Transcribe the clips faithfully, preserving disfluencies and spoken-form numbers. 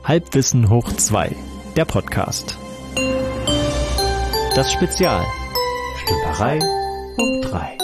Halbwissen hoch zwei, der Podcast. Das Spezial. Stümperei hoch drei.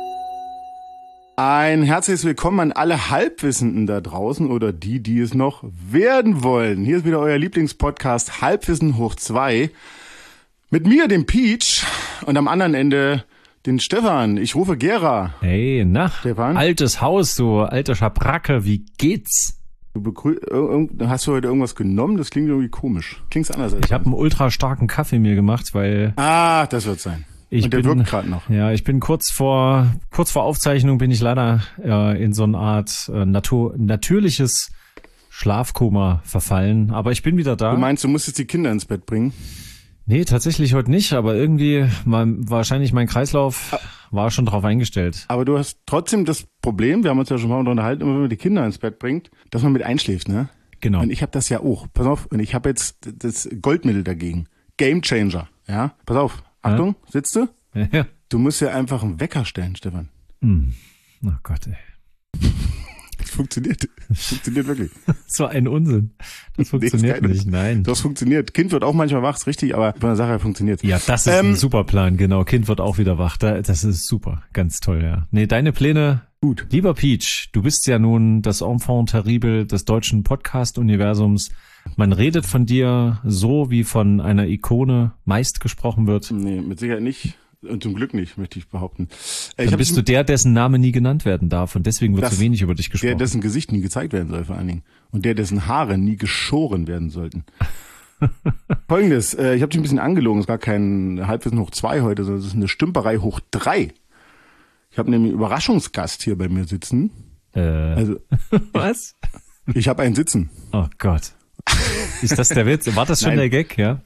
Ein herzliches Willkommen an alle Halbwissenden da draußen oder die, die es noch werden wollen. Hier ist wieder euer Lieblingspodcast Halbwissen hoch zwei. Mit mir, dem Peach, und am anderen Ende den Stefan. Ich rufe Gera. Hey, na, Stefan? Altes Haus, du alter Schabracke, wie geht's? Du begrü- hast du heute irgendwas genommen? Das klingt irgendwie komisch. Klingt's anders als Ich habe einen ultra starken Kaffee mir gemacht, weil Ah, das wird sein. ich Und der bin, wirkt gerade noch. Ja, ich bin kurz vor kurz vor Aufzeichnung bin ich leider äh, in so eine Art äh, Natur, natürliches Schlafkoma verfallen, aber ich bin wieder da. Du meinst, du musst jetzt die Kinder ins Bett bringen? Nee, tatsächlich heute nicht, aber irgendwie mein, wahrscheinlich mein Kreislauf war schon drauf eingestellt. Aber du hast trotzdem das Problem, wir haben uns ja schon mal unterhalten, immer wenn man die Kinder ins Bett bringt, dass man mit einschläft, ne? Genau. Und ich habe das ja auch. Pass auf, und ich habe jetzt das Goldmittel dagegen. Game Changer, ja? Pass auf, Achtung, ja? Sitzt du? Ja. Du musst ja einfach einen Wecker stellen, Stefan. Hm. Oh Gott, ey. Das funktioniert. Das funktioniert wirklich. So ein Unsinn. Das funktioniert nee, nicht, nein. Das funktioniert. Kind wird auch manchmal wach, ist richtig, aber von der Sache her funktioniert. Ja, das ist ähm, ein super Plan, genau. Kind wird auch wieder wach. Das ist super. Ganz toll, ja. Nee, deine Pläne, gut. Lieber Peach, du bist ja nun das Enfant terrible des deutschen Podcast-Universums. Man redet von dir so, wie von einer Ikone meist gesprochen wird. Nee, mit Sicherheit nicht. Und zum Glück nicht, möchte ich behaupten. Dann ich bist du der, dessen Name nie genannt werden darf und deswegen wird so wenig über dich gesprochen. Der, dessen Gesicht nie gezeigt werden soll vor allen Dingen. Und der, dessen Haare nie geschoren werden sollten. Folgendes, äh, ich habe dich ein bisschen angelogen, es ist gar kein Halbwissen hoch zwei heute, sondern es ist eine Stümperei hoch drei. Ich habe nämlich einen Überraschungsgast hier bei mir sitzen. Äh, also, was? Ich, ich habe einen sitzen. Oh Gott. Ist das der Witz? War das schon Nein. der Gag, ja?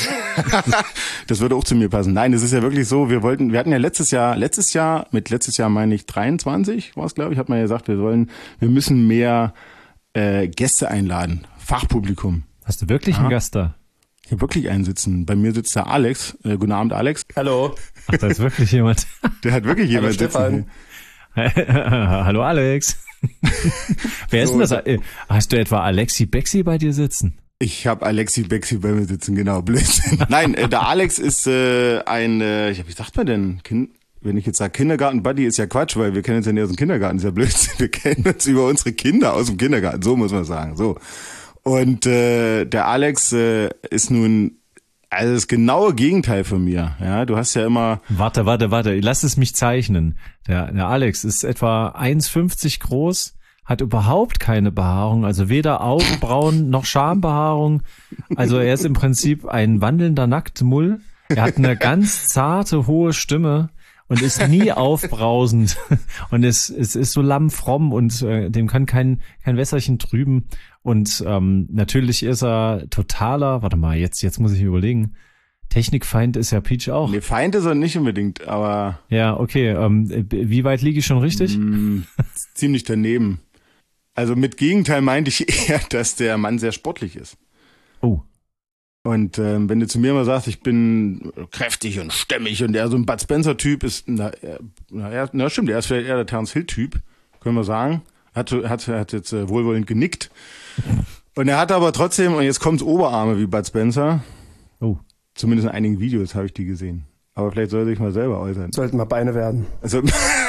Das würde auch zu mir passen. Nein, es ist ja wirklich so, wir wollten, wir hatten ja letztes Jahr, letztes Jahr, mit letztes Jahr meine ich dreiundzwanzig, war es glaube ich, hat man ja gesagt, wir sollen, wir müssen mehr äh, Gäste einladen, Fachpublikum. Hast du wirklich ja. einen Gast da? Ich habe wirklich einen sitzen. Bei mir sitzt der Alex. Äh, guten Abend, Alex. Hallo. Ach, da ist wirklich jemand. Der hat wirklich jemand sitzen. Hallo Alex. Wer so, ist denn das? Hast du etwa Alexi Bexi bei dir sitzen? Ich habe Alexi Bexi bei mir sitzen, genau, Blödsinn. Nein, äh, der Alex ist äh, ein, äh, ja, wie sagt man denn, kind, wenn ich jetzt sage Kindergarten-Buddy, ist ja Quatsch, weil wir kennen uns ja nicht aus dem Kindergarten, ist ja Blödsinn. Wir kennen uns über unsere Kinder aus dem Kindergarten, so muss man sagen, so. Und äh, der Alex äh, ist nun also das genaue Gegenteil von mir. Ja, du hast ja immer. Warte, warte, warte. Lass es mich zeichnen. Der, der Alex ist etwa eins fünfzig groß, hat überhaupt keine Behaarung, also weder Augenbrauen noch Schambehaarung. Also er ist im Prinzip ein wandelnder Nacktmull. Er hat eine ganz zarte, hohe Stimme und ist nie aufbrausend und es, es ist so lammfromm und äh, dem kann kein kein Wässerchen trüben. Und ähm, natürlich ist er totaler, warte mal, jetzt jetzt muss ich überlegen, Technikfeind ist ja Peach auch. Nee, Feind ist er nicht unbedingt, aber... Ja, okay, ähm, wie weit liege ich schon richtig? Mh, ziemlich daneben. Also mit Gegenteil meinte ich eher, dass der Mann sehr sportlich ist. Oh. Und ähm, wenn du zu mir mal sagst, ich bin kräftig und stämmig und der so ein Bud Spencer-Typ ist, na, na, na stimmt, der ist vielleicht eher der Terence Hill-Typ, können wir sagen. Hat, hat, hat jetzt äh, wohlwollend genickt. Und er hat aber trotzdem, und jetzt kommt's Oberarme wie Bud Spencer. Oh. Zumindest in einigen Videos habe ich die gesehen. Aber vielleicht soll er sich mal selber äußern. Sollten mal Beine werden. Also,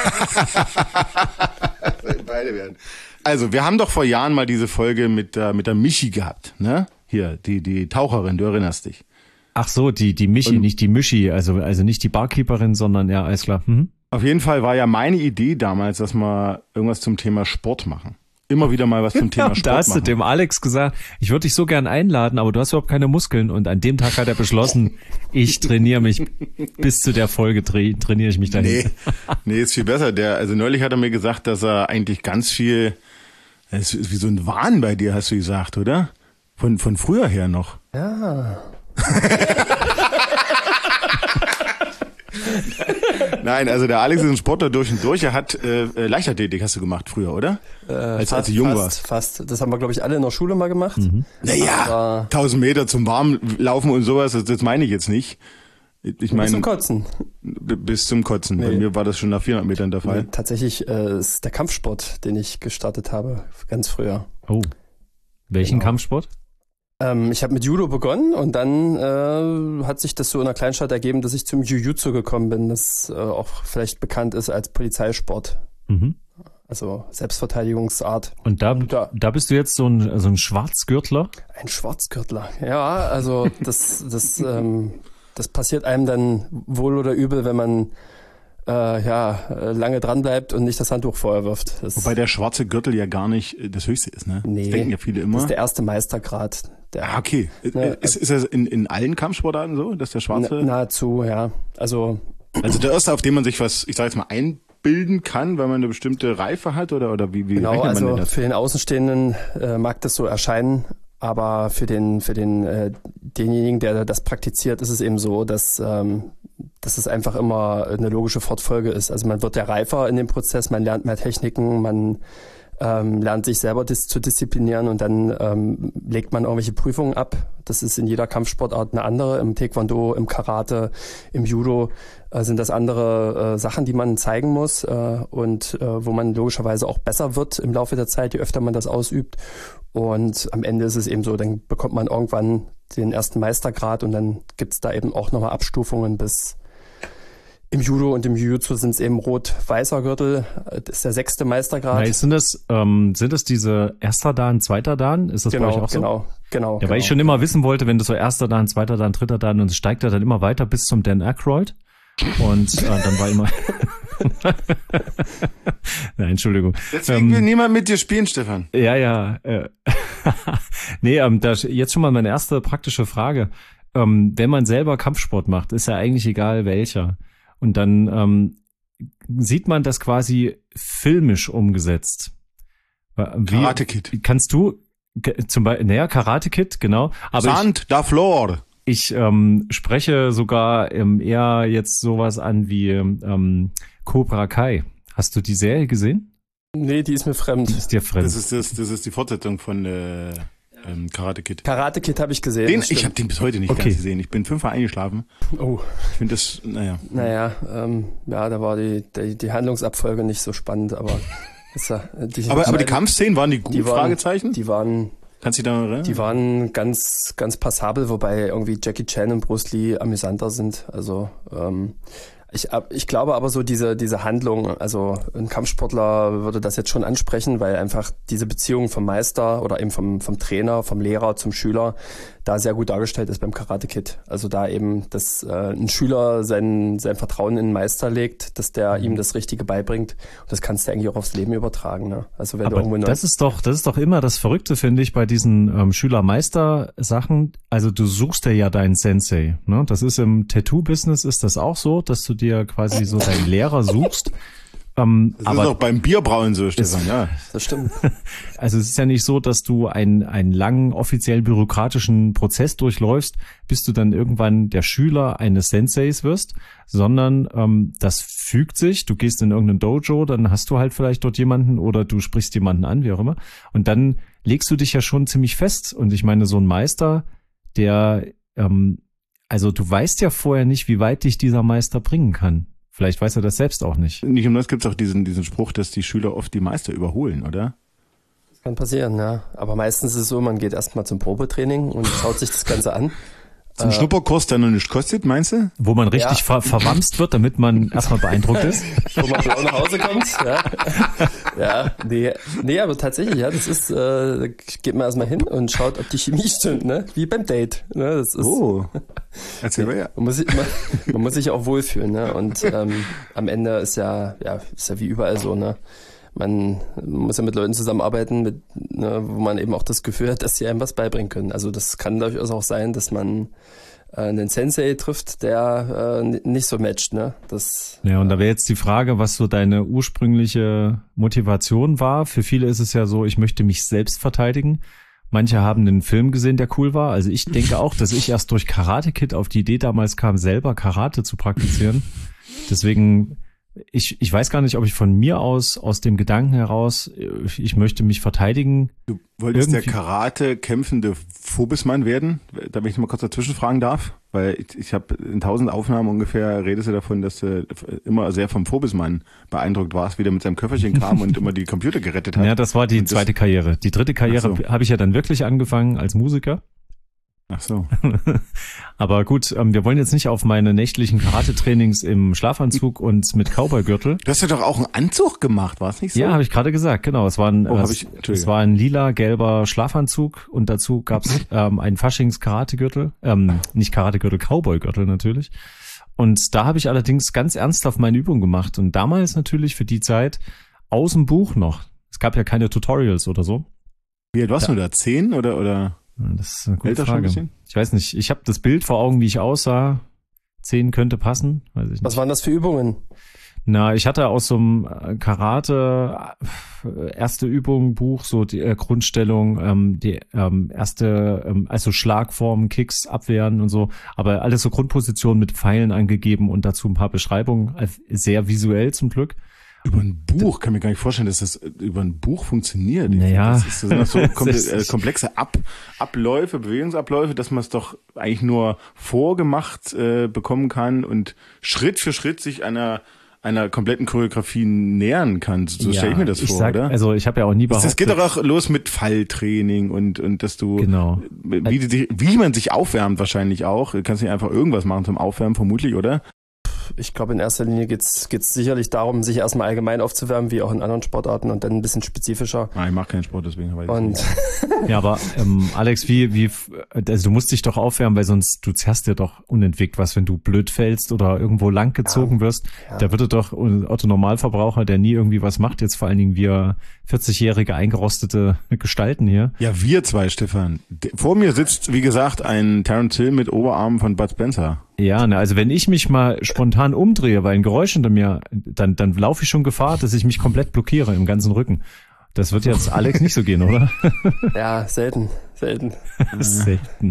sollten Beine werden. Also, wir haben doch vor Jahren mal diese Folge mit der, mit der Michi gehabt, ne? Hier, die, die Taucherin, du erinnerst dich. Ach so, die, die Michi, und nicht die Mischi, also, also nicht die Barkeeperin, sondern ja, alles klar. Mhm. Auf jeden Fall war ja meine Idee damals, dass wir irgendwas zum Thema Sport machen. Immer wieder mal was zum Thema ja, Sport da hast machen. du dem Alex gesagt, ich würde dich so gern einladen, aber du hast überhaupt keine Muskeln. Und an dem Tag hat er beschlossen, ich trainiere mich, bis zu der Folge tra- trainiere ich mich dahin. Nee, nee, ist viel besser. Der, also neulich hat er mir gesagt, dass er eigentlich ganz viel, es ist wie so ein Wahn bei dir, hast du gesagt, oder? Von, von früher her noch. Ja. Nein, also der Alex ist ein Sportler durch und durch. Er hat äh, Leichtathletik hast du gemacht früher, oder? Äh, als, fast, als du jung fast, warst. Fast. Das haben wir, glaube ich, alle in der Schule mal gemacht. Mhm. Naja, tausend Meter zum Warmlaufen und sowas, das, das meine ich jetzt nicht. Ich meine, bis zum Kotzen. Bis zum Kotzen. Nee. Bei mir war das schon nach vierhundert Metern der Fall. Nee, tatsächlich äh, ist der Kampfsport, den ich gestartet habe, ganz früher. Oh. Welchen genau. Kampfsport? Ähm, ich habe mit Judo begonnen und dann äh, hat sich das so in einer Kleinstadt ergeben, dass ich zum Jiu-Jitsu gekommen bin, das äh, auch vielleicht bekannt ist als Polizeisport. Mhm. Also Selbstverteidigungsart. Und da, da, da bist du jetzt so ein, so ein Schwarzgürtler? Ein Schwarzgürtler, ja, also das, das, ähm, das passiert einem dann wohl oder übel, wenn man äh, ja lange dran bleibt und nicht das Handtuch vorher wirft. Das, Wobei der schwarze Gürtel ja gar nicht das Höchste ist, ne? nee, das denken ja viele immer. Das ist der erste Meistergrad. Der, ah, okay. ne, ist, ist das in, in allen Kampfsportarten so, dass der schwarze... Na, nahezu, ja. Also, also der erste, auf den man sich was, ich sag jetzt mal, einbilden kann, weil man eine bestimmte Reife hat oder, oder wie, wie genau, rechnet man also denn das? für den Außenstehenden äh, mag das so erscheinen, aber für den, für den, äh, denjenigen, der das praktiziert, ist es eben so, dass, ähm, dass es einfach immer eine logische Fortfolge ist. Also man wird ja reifer in dem Prozess, man lernt mehr Techniken, man ähm, lernt sich selber dis- zu disziplinieren und dann ähm, legt man irgendwelche Prüfungen ab. Das ist in jeder Kampfsportart eine andere. Im Taekwondo, im Karate, im Judo äh, sind das andere äh, Sachen, die man zeigen muss äh, und äh, wo man logischerweise auch besser wird im Laufe der Zeit, je öfter man das ausübt. Und am Ende ist es eben so, dann bekommt man irgendwann den ersten Meistergrad und dann gibt's da eben auch nochmal Abstufungen bis im Judo und im Jiu-Jitsu sind es eben rot-weißer Gürtel. Das ist der sechste Meistergrad. Nein, sind das, ähm, sind das diese erster Dan, zweiter Dan? Ist das genau, bei euch auch so? Genau, genau. Ja, genau. weil ich schon immer wissen wollte, wenn du so erster Dan, zweiter Dan, dritter Dan und es steigt er dann immer weiter bis zum Dan Aykroyd. Und äh, dann war immer... Nein, Entschuldigung. Deswegen ähm, will niemand mit dir spielen, Stefan. Ja, ja. Äh, nee, ähm, da, jetzt schon mal meine erste praktische Frage. Ähm, wenn man selber Kampfsport macht, ist ja eigentlich egal welcher. Und dann ähm, sieht man das quasi filmisch umgesetzt. Wie, Karate Kid. Kannst du zum Beispiel, naja, Karate Kid, genau. Aber Sand, ich, da Floor. Ich ähm, spreche sogar ähm, eher jetzt sowas an wie ähm, Cobra Kai. Hast du die Serie gesehen? Nee, die ist mir fremd. Die ist dir fremd. Das ist, das, das ist die Fortsetzung von äh, ähm, Karate Kid. Karate Kid habe ich gesehen. Den, ich habe den bis heute nicht okay. ganz gesehen. Ich bin fünfmal eingeschlafen. Oh. Ich finde das, naja. Naja, ähm, ja, da war die, die, die Handlungsabfolge nicht so spannend, aber... Ist ja, die, aber, aber die Kampfszenen, waren die gut? Die waren, Fragezeichen? Die waren... Kannst du dich da erinnern? Die waren ganz, ganz passabel, wobei irgendwie Jackie Chan und Bruce Lee amüsanter sind. Also ähm, ich, ich glaube aber so diese, diese Handlung, also ein Kampfsportler würde das jetzt schon ansprechen, weil einfach diese Beziehung vom Meister oder eben vom, vom Trainer, vom Lehrer zum Schüler da sehr gut dargestellt ist beim Karate Kid. Also da eben, dass äh, ein Schüler sein, sein Vertrauen in den Meister legt, dass der mhm. ihm das Richtige beibringt. Und das kannst du eigentlich auch aufs Leben übertragen. Ne? Also wenn aber du irgendwo das ist doch, das ist doch immer das Verrückte, finde ich, bei diesen ähm, Schüler-Meister-Sachen. Also du suchst dir ja deinen Sensei. Ne? Das ist im Tattoo-Business ist das auch so, dass du dir quasi so deinen Lehrer suchst. Ähm, das aber ist auch beim Bierbrauen so, Stefan, ja. Das stimmt. Also es ist ja nicht so, dass du einen, einen langen, offiziell bürokratischen Prozess durchläufst, bis du dann irgendwann der Schüler eines Senseis wirst, sondern ähm, das fügt sich. Du gehst in irgendein Dojo, dann hast du halt vielleicht dort jemanden oder du sprichst jemanden an, wie auch immer. Und dann legst du dich ja schon ziemlich fest. Und ich meine, so ein Meister, der, ähm, also du weißt ja vorher nicht, wie weit dich dieser Meister bringen kann. Vielleicht weiß er das selbst auch nicht. Nicht um das gibt es auch diesen, diesen Spruch, dass die Schüler oft die Meister überholen, oder? Das kann passieren, ja. Aber meistens ist es so, man geht erstmal zum Probetraining und schaut sich das Ganze an. Zum äh, Schnupperkurs, der noch nicht kostet, meinst du? Wo man richtig ja. ver verwamst wird, damit man erstmal beeindruckt ist. Wo man blau nach Hause kommt, ja. Ja, nee, nee, aber tatsächlich, ja, das ist, äh, geht man erstmal hin und schaut, ob die Chemie stimmt, ne? Wie beim Date. Ne? Das ist, oh. Erzähl mal, ja. Man muss, sich, man, man muss sich auch wohlfühlen, ne? Und ähm, am Ende ist ja, ja, ist ja wie überall so, ne? Man muss ja mit Leuten zusammenarbeiten, mit, ne, wo man eben auch das Gefühl hat, dass sie einem was beibringen können. Also das kann durchaus auch sein, dass man äh, einen Sensei trifft, der äh, nicht so matcht. Ne? Das, ja, und da wäre jetzt die Frage, was so deine ursprüngliche Motivation war. Für viele ist es ja so, ich möchte mich selbst verteidigen. Manche haben einen Film gesehen, der cool war. Also ich denke auch, dass ich erst durch Karate Kid auf die Idee damals kam, selber Karate zu praktizieren. Deswegen... Ich, ich weiß gar nicht, ob ich von mir aus, aus dem Gedanken heraus, ich möchte mich verteidigen. Du wolltest irgendwie. Der Karate kämpfende Phobismann werden? Da wenn ich mal kurz dazwischen fragen darf, weil ich, ich habe in tausend Aufnahmen ungefähr redest du davon, dass du immer sehr vom Phobismann beeindruckt warst, wie der mit seinem Köfferchen kam und immer die Computer gerettet hat. Ja, das war die zweite Karriere. Die dritte Karriere so. habe ich ja dann wirklich angefangen als Musiker. Ach so. Aber gut, ähm, wir wollen jetzt nicht auf meine nächtlichen Karate-Trainings im Schlafanzug und mit Cowboy-Gürtel. Du hast ja doch auch einen Anzug gemacht, war es nicht so? Ja, habe ich gerade gesagt, genau. Es war ein, Oh, hab es, ich- es war ein lila-gelber Schlafanzug und dazu gab's ähm, einen Faschings-Karate-Gürtel. Ähm, nicht Karate-Gürtel, Cowboy-Gürtel natürlich. Und da habe ich allerdings ganz ernsthaft meine Übung gemacht. Und damals natürlich für die Zeit aus dem Buch noch. Es gab ja keine Tutorials oder so. Wie alt warst du da? Zehn oder, oder Das ist eine gute älter schon ein Frage. bisschen? Ich weiß nicht, ich habe das Bild vor Augen, wie ich aussah. Zehn könnte passen, weiß ich nicht. Was waren das für Übungen? Na, ich hatte aus so einem äh, Karate äh, erste Übung Buch so die äh, Grundstellung, ähm, die ähm, erste, ähm, also Schlagformen, Kicks, Abwehren und so, aber alles so Grundpositionen mit Pfeilen angegeben und dazu ein paar Beschreibungen, äh, sehr visuell zum Glück. Über ein Buch, kann mir gar nicht vorstellen, dass das über ein Buch funktioniert. Ich Naja. finde, Das, ist, das sind doch so komple Das äh, ist- komplexe Ab Abläufe, Bewegungsabläufe, dass man es doch eigentlich nur vorgemacht äh, bekommen kann und Schritt für Schritt sich einer einer kompletten Choreografie nähern kann. So Ja, stelle ich mir das ich vor, sag, oder? Also ich habe ja auch nie das, behauptet. das geht doch auch los mit Falltraining und und dass du Genau. wie, die, wie man sich aufwärmt wahrscheinlich auch. Du kannst nicht einfach irgendwas machen zum Aufwärmen, vermutlich, oder? Ich glaube, in erster Linie geht's geht's sicherlich darum, sich erstmal allgemein aufzuwärmen, wie auch in anderen Sportarten und dann ein bisschen spezifischer. Ah, ich mache keinen Sport, deswegen weiß ich Und nicht. Ja, aber ähm, Alex, wie, wie, also du musst dich doch aufwärmen, weil sonst, du zerrst dir doch unentwegt was, wenn du blöd fällst oder irgendwo lang gezogen wirst. ja. Da würde doch ein Otto Normalverbraucher, der nie irgendwie was macht, jetzt vor allen Dingen wir vierzig-jährige eingerostete Gestalten hier. Ja, wir zwei, Stefan. De- Vor mir sitzt, wie gesagt, ein Terence Hill mit Oberarmen von Bud Spencer. Ja, ne, also wenn ich mich mal spontan umdrehe, weil ein Geräusch hinter mir, dann, dann laufe ich schon Gefahr, dass ich mich komplett blockiere im ganzen Rücken. Das wird jetzt Alex nicht so gehen, oder? ja, selten, selten. Selten.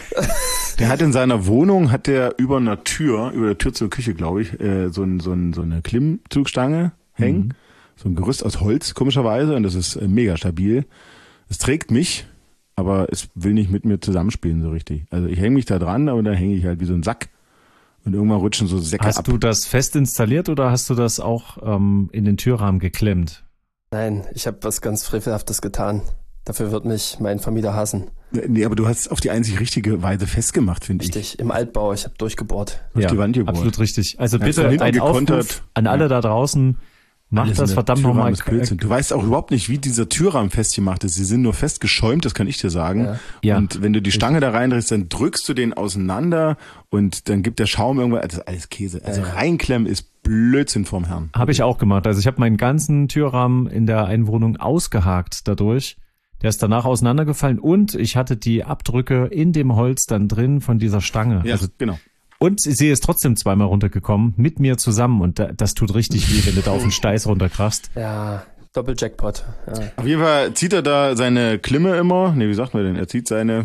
Der hat in seiner Wohnung, hat der über einer Tür, über der Tür zur Küche, glaube ich, äh, so, ein, so, ein, so eine Klimmzugstange hängen. Mhm. So ein Gerüst aus Holz, komischerweise, und das ist äh, mega stabil. Es trägt mich, aber es will nicht mit mir zusammenspielen so richtig. Also ich hänge mich da dran, aber dann hänge ich halt wie so ein Sack. Und irgendwann rutschen so Säcke Hast ab. du das fest installiert oder hast du das auch ähm, in den Türrahmen geklemmt? Nein, ich habe was ganz Frevelhaftes getan. Dafür wird mich mein Vermieter hassen. Nee, aber du hast es auf die einzig richtige Weise festgemacht, finde ich. Richtig, im Altbau, ich habe durchgebohrt. Auf die Wand gebohrt. absolut richtig. Also Ja, bitte von hinten ein gekontert. Aufruf an alle da draußen, macht Alles in das der verdammt Türrahmen nochmal. ist Blödsinn. Du weißt auch überhaupt nicht, wie dieser Türrahmen festgemacht ist. Sie sind nur fest geschäumt, das kann ich dir sagen. Ja. Ja. Und wenn du die Stange da reindrehst, dann drückst du den auseinander und dann gibt der Schaum irgendwann, das ist alles Käse. Also Ja. reinklemmen ist Blödsinn vom Herrn. Habe ich auch gemacht. Also ich habe meinen ganzen Türrahmen in der Einwohnung ausgehakt dadurch. Der ist danach auseinandergefallen und ich hatte die Abdrücke in dem Holz dann drin von dieser Stange. Ja, Also, genau. und sie ist trotzdem zweimal runtergekommen, mit mir zusammen. Und da, das tut richtig weh, wenn du da auf den Steiß runterkrachst. Ja, Doppeljackpot. Ja. Auf jeden Fall zieht er da seine Klimme immer. Nee, wie sagt man denn? Er zieht seine,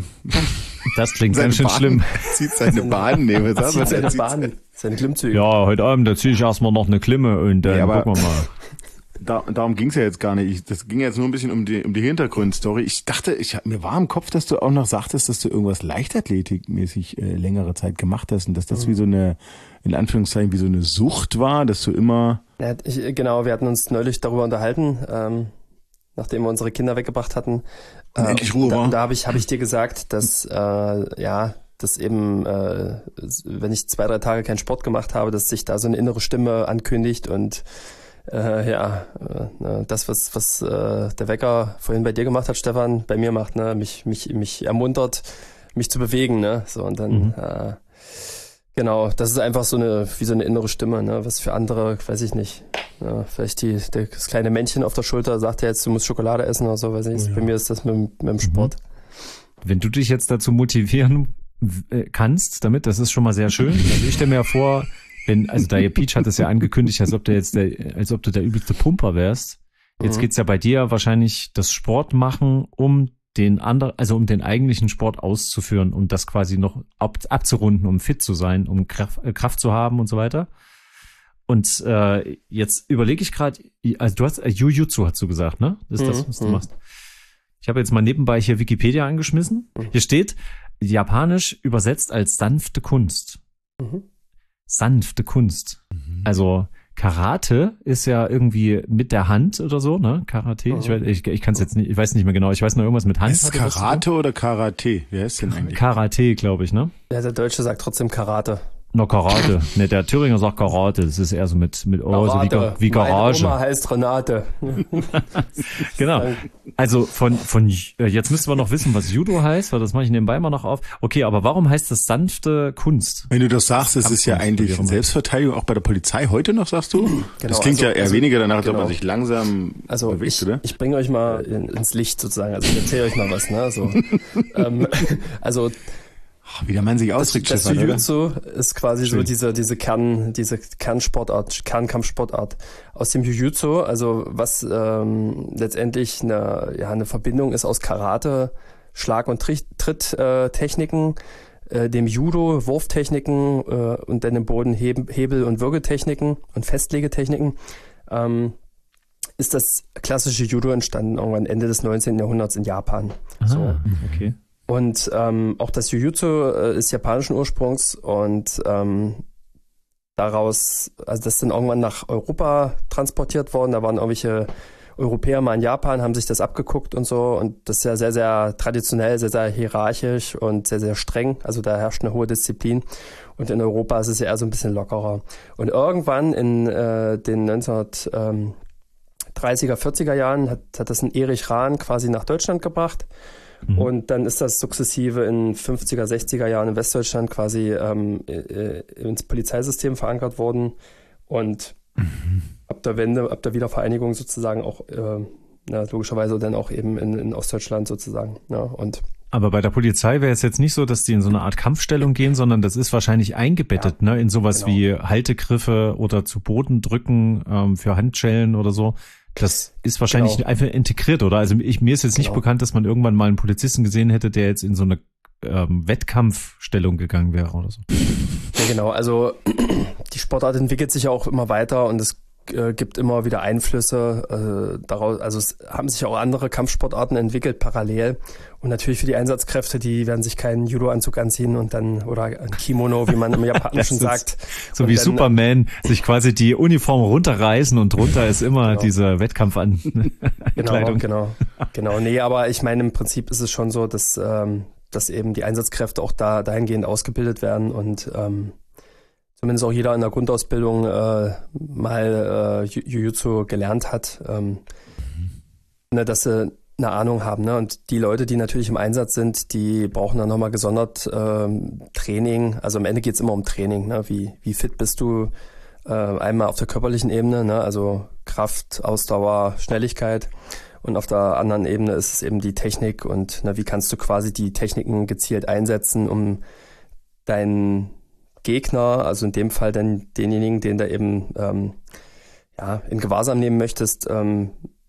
Das klingt seine ganz schön Bahn. schlimm. Er zieht seine Bahn. Nee, was sagt Zieht man? seine Er zieht Bahn, seine Klimmzüge. Ja, heute Abend, da ziehe ich erstmal noch eine Klimme und dann Nee, aber- gucken wir mal. Da, darum ging's ja jetzt gar nicht. Ich, das ging jetzt nur ein bisschen um die, um die Hintergrundstory. Ich dachte, ich mir war im Kopf, dass du auch noch sagtest, dass du irgendwas Leichtathletikmäßig äh, längere Zeit gemacht hast und dass das wie so eine, in Anführungszeichen, wie so eine Sucht war, dass du immer... Ja, ich, genau, wir hatten uns neulich darüber unterhalten, ähm, nachdem wir unsere Kinder weggebracht hatten. Und endlich Ruhe da, war. Da habe ich, hab ich dir gesagt, dass, äh, ja, dass eben, äh, wenn ich zwei, drei Tage keinen Sport gemacht habe, dass sich da so eine innere Stimme ankündigt und äh, ja, äh, das, was, was äh, der Wecker vorhin bei dir gemacht hat, Stefan, bei mir macht, ne, mich, mich, mich ermuntert, mich zu bewegen, ne, so und dann, Mhm. äh, genau, das ist einfach so eine, wie so eine innere Stimme, ne, was für andere, weiß ich nicht, ja, vielleicht die, der, das kleine Männchen auf der Schulter sagt ja jetzt, du musst Schokolade essen oder so, weiß ich nicht, Oh ja. bei mir ist das mit, mit dem Sport. Wenn du dich jetzt dazu motivieren äh, kannst damit, das ist schon mal sehr schön. Also ich stelle mir ja vor, wenn, also da Peach hat es ja angekündigt, als ob der jetzt der, als ob du der übelste Pumper wärst. Jetzt Mhm. geht's ja bei dir wahrscheinlich das Sport machen, um den anderen, also um den eigentlichen Sport auszuführen, um das quasi noch ab, abzurunden, um fit zu sein, um Kraft, äh, Kraft zu haben und so weiter. Und äh, jetzt überlege ich gerade, also du hast äh, Jujutsu, hast du gesagt, ne? Das ist das, was du Mhm. machst. Ich habe jetzt mal nebenbei hier Wikipedia angeschmissen. Hier steht, japanisch übersetzt als sanfte Kunst. Mhm. Sanfte Kunst. Also Karate ist ja irgendwie mit der Hand oder so, ne? Karate. Ich, weiß- ich, ich kann es jetzt nicht, ich weiß nicht mehr genau. Ich weiß nur irgendwas mit Hand. Ist hatte das Karate oder Karate? Wer ist denn zu tun. eigentlich? Karate, glaube ich, ne? Ja, der Deutsche sagt trotzdem Karate. No, Karate. Ne, der Thüringer sagt Karate. Das ist eher so mit, mit oh, so wie, Ga- wie Garage. Meine Oma heißt Renate. Genau. Also von, von, äh, jetzt müssten wir noch wissen, was Judo heißt, weil das mache ich nebenbei mal noch auf. Okay, aber warum heißt das sanfte Kunst? Wenn du das sagst, das ist ja Kampfkunst, eigentlich wie auch immer. Selbstverteidigung auch bei der Polizei heute noch, sagst du? Genau, das klingt also- ja eher also- weniger danach, als ob genau. man sich langsam Also bewegt, ich, oder? ich bringe euch mal in, ins Licht sozusagen. Also ich erzähle euch mal was. Ne? So, ähm, also Ach, wie der Mann sich das, ausdrückt, das Stefan, oder? Jiu-Jitsu ist quasi so Schön. diese diese Kern diese Kernsportart, Kernkampfsportart aus dem Jiu-Jitsu. Also was ähm, letztendlich eine ja eine Verbindung ist aus Karate, Schlag- und Tritttechniken, äh, dem Judo, Wurftechniken äh, und dann im Boden Heb Hebel- und Würgetechniken und Festlegetechniken. Ähm, ist das klassische Judo entstanden irgendwann Ende des neunzehnten Jahrhunderts in Japan. So. Ah, okay. Und ähm, auch das Jiu-Jitsu äh, ist japanischen Ursprungs und ähm, daraus, also das ist dann irgendwann nach Europa transportiert worden. Da waren irgendwelche Europäer mal in Japan, haben sich das abgeguckt und so. Und das ist ja sehr, sehr traditionell, sehr, sehr hierarchisch und sehr, sehr streng. Also da herrscht eine hohe Disziplin. Und in Europa ist es ja eher so ein bisschen lockerer. Und irgendwann in äh, den neunzehnhundertdreißiger, vierziger Jahren hat, hat das ein Erich Rahn quasi nach Deutschland gebracht. Mhm. Und dann ist das sukzessive in fünfziger, sechziger Jahren in Westdeutschland quasi ähm, äh, ins Polizeisystem verankert worden und Mhm. ab der Wende, ab der Wiedervereinigung sozusagen auch, äh, na, logischerweise dann auch eben in, in Ostdeutschland sozusagen. Ja, und Aber bei der Polizei wäre es jetzt nicht so, dass die in so eine Art Kampfstellung gehen, sondern das ist wahrscheinlich eingebettet, ne, in sowas genau. wie Haltegriffe oder zu Boden drücken ähm, für Handschellen oder so. Das ist wahrscheinlich Genau. einfach integriert, oder? Also ich, mir ist jetzt nicht Genau. bekannt, dass man irgendwann mal einen Polizisten gesehen hätte, der jetzt in so eine ähm, Wettkampfstellung gegangen wäre oder so. ja, genau, also die Sportart entwickelt sich ja auch immer weiter und es äh, gibt immer wieder Einflüsse äh, daraus. Also es haben sich auch andere Kampfsportarten entwickelt parallel und natürlich für die Einsatzkräfte, die werden sich keinen Judo-Anzug anziehen und dann oder ein Kimono, wie man im Japanischen Das ist sagt. So Und wie dann, Superman sich quasi die Uniform runterreißen und drunter ist immer Genau. diese Wettkampf an Genau, Kleidung. genau, genau. Nee, aber ich meine, im Prinzip ist es schon so, dass, ähm, dass eben die Einsatzkräfte auch da dahingehend ausgebildet werden und ähm, zumindest auch jeder in der Grundausbildung äh, mal äh, Jiu- Jiu-Jitsu gelernt hat, ähm, ne, dass sie eine Ahnung haben. Ne? Und die Leute, die natürlich im Einsatz sind, die brauchen dann nochmal gesondert ähm, Training. Also am Ende geht es immer um Training. Ne? Wie, wie fit bist du? Äh, einmal auf der körperlichen Ebene, ne? Also Kraft, Ausdauer, Schnelligkeit. Und auf der anderen Ebene ist es eben die Technik und ne, wie kannst du quasi die Techniken gezielt einsetzen, um deinen Gegner, also in dem Fall dann denjenigen, den du eben ähm, ja, in Gewahrsam nehmen möchtest, ähm,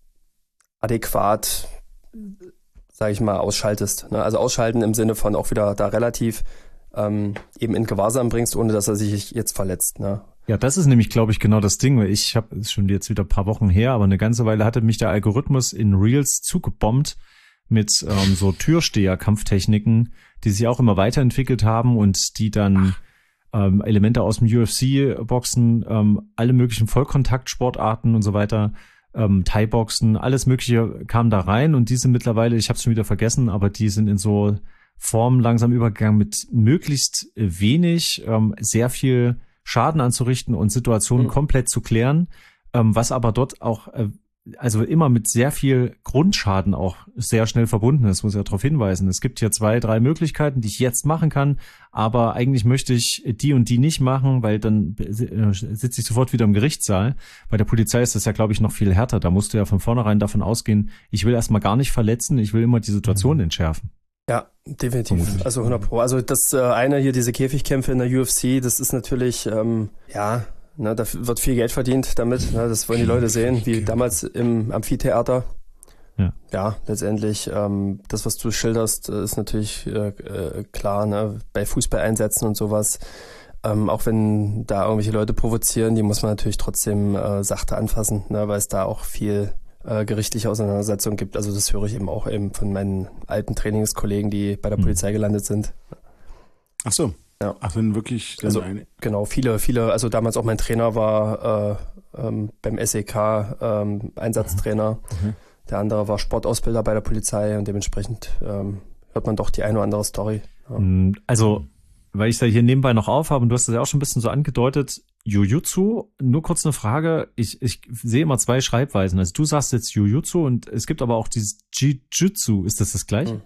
adäquat, sage ich mal, ausschaltest. Ne? Also ausschalten im Sinne von auch wieder da relativ ähm, eben in Gewahrsam bringst, ohne dass er sich jetzt verletzt. Ne? Ja, das ist nämlich, glaube ich, genau das Ding. Weil ich habe, ist schon jetzt wieder ein paar Wochen her, aber eine ganze Weile hatte mich der Algorithmus in Reels zugebombt mit ähm, so Türsteher-Kampftechniken, die sich auch immer weiterentwickelt haben und die dann ähm, Elemente aus dem U F C-Boxen, ähm, alle möglichen Vollkontaktsportarten und so weiter, ähm, Thai-Boxen, alles Mögliche kam da rein und die sind mittlerweile, ich habe es schon wieder vergessen, aber die sind in so Form langsam übergegangen mit möglichst wenig, ähm, sehr viel Schaden anzurichten und Situationen Mhm. komplett zu klären, ähm, was aber dort auch, äh, also immer mit sehr viel Grundschaden auch sehr schnell verbunden ist, muss ich ja darauf hinweisen. Es gibt hier zwei, drei Möglichkeiten, die ich jetzt machen kann, aber eigentlich möchte ich die und die nicht machen, weil dann äh, sitze ich sofort wieder im Gerichtssaal. Bei der Polizei ist das ja, glaube ich, noch viel härter. Da musst du ja von vornherein davon ausgehen, ich will erstmal gar nicht verletzen, ich will immer die Situation entschärfen. Ja, definitiv. Vermutlich. Also hundert Pro. Also das äh, eine hier, diese Käfigkämpfe in der U F C, das ist natürlich, ähm, ja, ne, da wird viel Geld verdient damit. Ne, das wollen die Leute sehen, wie damals im Amphitheater. Ja. Ja, letztendlich, ähm, das, was du schilderst, äh, ist natürlich äh, äh, klar, ne, bei Fußballeinsätzen und sowas. Ähm, auch wenn da irgendwelche Leute provozieren, die muss man natürlich trotzdem äh, sachte anfassen, ne, weil es da auch viel äh, gerichtliche Auseinandersetzung gibt. Also das höre ich eben auch eben von meinen alten Trainingskollegen, die bei der Mhm. Polizei gelandet sind. Ach so. Ja. Ach, wenn wirklich dann Also eine. genau, viele, viele, also damals auch mein Trainer war äh, ähm, beim S E K ähm, Einsatztrainer. Mhm. Der andere war Sportausbilder bei der Polizei und dementsprechend ähm, hört man doch die eine oder andere Story. Ja. Also, weil ich da hier nebenbei noch aufhabe und du hast das ja auch schon ein bisschen so angedeutet, Jujutsu, nur kurz eine Frage, ich, ich sehe immer zwei Schreibweisen, also du sagst jetzt Jujutsu und es gibt aber auch dieses Jiu-Jitsu, ist das das gleiche?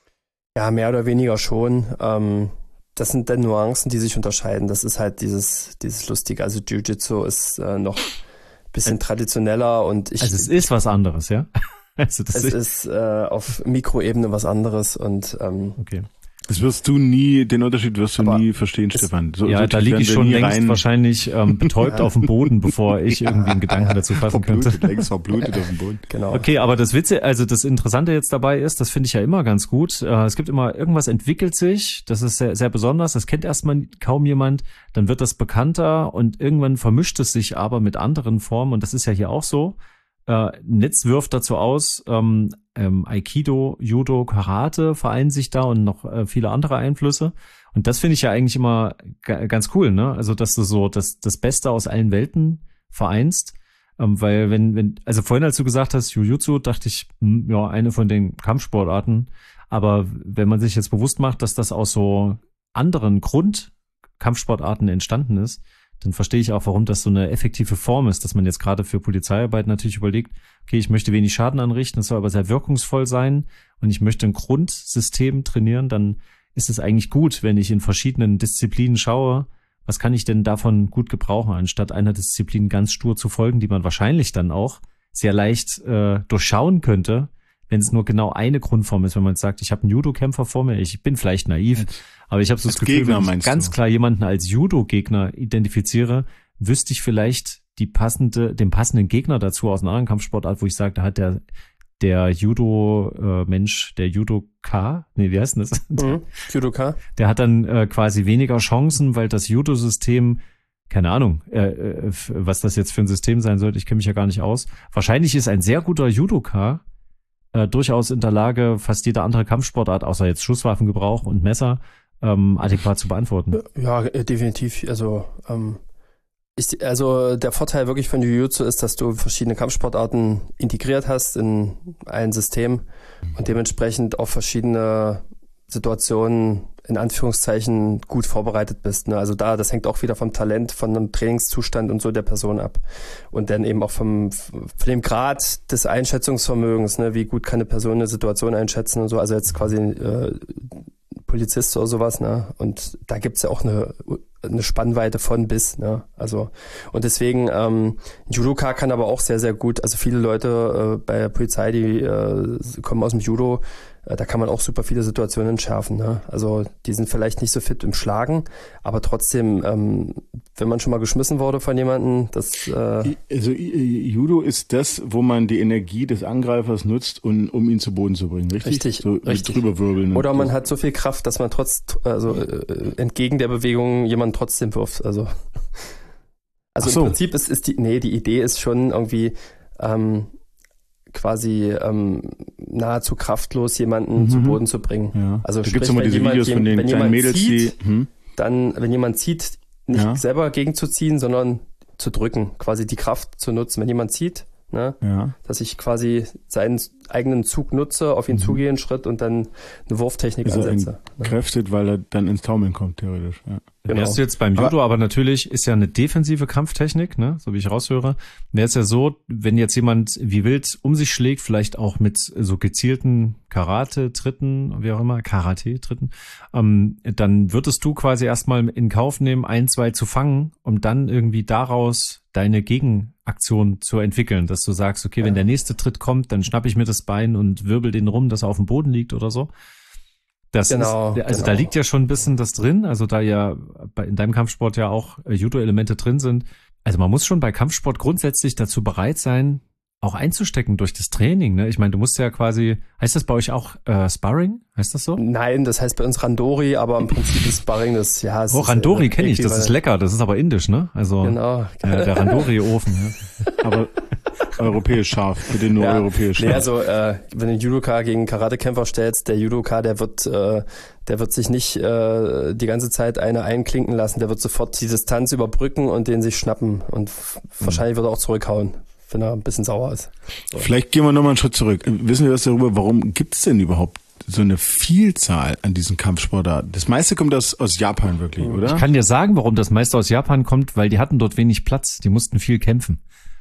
Ja, mehr oder weniger schon. Ähm, das sind dann Nuancen, die sich unterscheiden. Das ist halt dieses, dieses Lustige, also Jiu-Jitsu ist äh, noch ein bisschen traditioneller und ich... Also es ist was anderes, ja? Also das es ist, ist äh, auf Mikroebene was anderes und ähm, okay. Das wirst du nie, den Unterschied wirst du Aber nie verstehen, es- Stefan. So, Ja, so da tief liege werden ich wir schon nie längst rein. wahrscheinlich ähm, betäubt auf dem Boden, bevor ich irgendwie einen Gedanken dazu fassen könnte. Verblutet, längst verblutet auf dem Boden. genau. Okay, aber das Witze, also das Interessante jetzt dabei ist, das finde ich ja immer ganz gut. Äh, es gibt immer, irgendwas entwickelt sich, das ist sehr, sehr besonders, das kennt erstmal kaum jemand, dann wird das bekannter und irgendwann vermischt es sich aber mit anderen Formen und das ist ja hier auch so. Äh, Netz wirft dazu aus, ähm, ähm, Aikido, Judo, Karate vereinen sich da und noch äh, viele andere Einflüsse. Und das finde ich ja eigentlich immer ga- ganz cool, ne? Also, dass du so das, das Beste aus allen Welten vereinst. Ähm, weil wenn, wenn, also vorhin, als du gesagt hast, Jujutsu, dachte ich, hm, ja, eine von den Kampfsportarten. Aber wenn man sich jetzt bewusst macht, dass das aus so anderen Grundkampfsportarten entstanden ist, dann verstehe ich auch, warum das so eine effektive Form ist, dass man jetzt gerade für Polizeiarbeit natürlich überlegt, okay, ich möchte wenig Schaden anrichten, das soll aber sehr wirkungsvoll sein und ich möchte ein Grundsystem trainieren, dann ist es eigentlich gut, wenn ich in verschiedenen Disziplinen schaue, was kann ich denn davon gut gebrauchen, anstatt einer Disziplin ganz stur zu folgen, die man wahrscheinlich dann auch sehr leicht äh, durchschauen könnte, wenn es nur genau eine Grundform ist, wenn man jetzt sagt, ich habe einen Judo-Kämpfer vor mir, ich bin vielleicht naiv, aber ich habe so das Als Gefühl, Gegner, wenn ich meinst ganz du? klar jemanden als Judo-Gegner identifiziere, wüsste ich vielleicht die passende, den passenden Gegner dazu aus einer anderen Kampfsportart, wo ich sage, da hat der der Judo-Mensch, der Judoka, nee, wie heißt denn das? Mhm. Judoka. Der hat dann äh, quasi weniger Chancen, weil das Judo-System, keine Ahnung, äh, äh, was das jetzt für ein System sein sollte, ich kenne mich ja gar nicht aus. Wahrscheinlich ist ein sehr guter Judoka äh, durchaus in der Lage, fast jede andere Kampfsportart, außer jetzt Schusswaffengebrauch und Messer, ähm, adäquat zu beantworten. Ja, äh, definitiv. Also, ähm, ich, also der Vorteil wirklich von Jiu-Jitsu ist, dass du verschiedene Kampfsportarten integriert hast in ein System und dementsprechend auf verschiedene Situationen in Anführungszeichen gut vorbereitet bist. Ne? Also da, das hängt auch wieder vom Talent, von dem Trainingszustand und so der Person ab. Und dann eben auch vom, von dem Grad des Einschätzungsvermögens, ne? Wie gut kann eine Person eine Situation einschätzen und so. Also jetzt quasi äh, Polizist oder sowas, ne? Und da gibt's ja auch eine, eine Spannweite von bis, ne? Also, und deswegen, ähm, Judoka kann aber auch sehr, sehr gut, also viele Leute äh, bei der Polizei, die äh, kommen aus dem Judo, äh, da kann man auch super viele Situationen entschärfen, ne? Also, die sind vielleicht nicht so fit im Schlagen, aber trotzdem, ähm, wenn man schon mal geschmissen wurde von jemandem, das, äh, Also äh, Judo ist das, wo man die Energie des Angreifers nutzt, um, um ihn zu Boden zu bringen, richtig? Richtig, so richtig. Drüberwirbeln. oder man hat so viel Kraft, dass man trotz, also äh, entgegen der Bewegung jemanden trotzdem wirft. Also, also Ach so. im Prinzip ist, ist die, nee, die Idee ist schon irgendwie ähm, quasi ähm, nahezu kraftlos jemanden Mhm. zu Boden zu bringen. Ja. Also da sprich, gibt's immer wenn diese jemand- Videos von den wenn kleinen jemand Mädels, zieht, die... Hm? Dann, wenn jemand zieht, nicht Ja. selber gegenzuziehen, sondern zu drücken, quasi die Kraft zu nutzen. Wenn jemand zieht, ne, Ja. dass ich quasi seinen eigenen Zug nutze, auf ihn Mhm. zugehe einen Schritt und dann eine Wurftechnik Ist er ansetze. Ne? entkräftet, weil er dann ins Taumeln kommt, theoretisch. Ja. Genau. Wärst du jetzt beim Judo, aber, aber natürlich ist ja eine defensive Kampftechnik, ne, so wie ich raushöre. Wäre es ja so, wenn jetzt jemand wie wild um sich schlägt, vielleicht auch mit so gezielten Karate-Tritten, wie auch immer, Karate-Tritten, ähm, dann würdest du quasi erstmal in Kauf nehmen, ein, zwei zu fangen, um dann irgendwie daraus deine Gegenaktion zu entwickeln, dass du sagst, okay, wenn Ja. der nächste Tritt kommt, dann schnapp ich mir das Bein und wirbel den rum, dass er auf dem Boden liegt oder so. Das Genau, ist, also genau. da liegt ja schon ein bisschen das drin, also da ja bei, in deinem Kampfsport ja auch äh, Judo-Elemente drin sind. Also man muss schon bei Kampfsport grundsätzlich dazu bereit sein, auch einzustecken durch das Training. Ne? Ich meine, du musst ja quasi, heißt das bei euch auch äh, Sparring? Heißt das so? Nein, das heißt bei uns Randori, aber im Prinzip ist Sparring das, ja. es Oh, ist, Randori äh, kenne ich, das ist äquivalent. lecker, das ist aber indisch, ne? Also Genau. äh, der Randori-Ofen. Ja. Aber, europäisch scharf, für den nur ja, europäisch scharf. Nee, also äh, wenn du einen Judoka gegen Karatekämpfer stellst, der Judoka, der wird, äh, der wird sich nicht äh, die ganze Zeit eine einklinken lassen, der wird sofort die Distanz überbrücken und den sich schnappen und f- mhm. wahrscheinlich wird er auch zurückhauen, wenn er ein bisschen sauer ist. So. Vielleicht gehen wir nochmal einen Schritt zurück. Wissen wir was darüber, warum gibt es denn überhaupt so eine Vielzahl an diesen Kampfsportarten? Das meiste kommt aus, aus Japan wirklich, oder? Ich kann dir sagen, warum das meiste aus Japan kommt, weil die hatten dort wenig Platz. Die mussten viel kämpfen.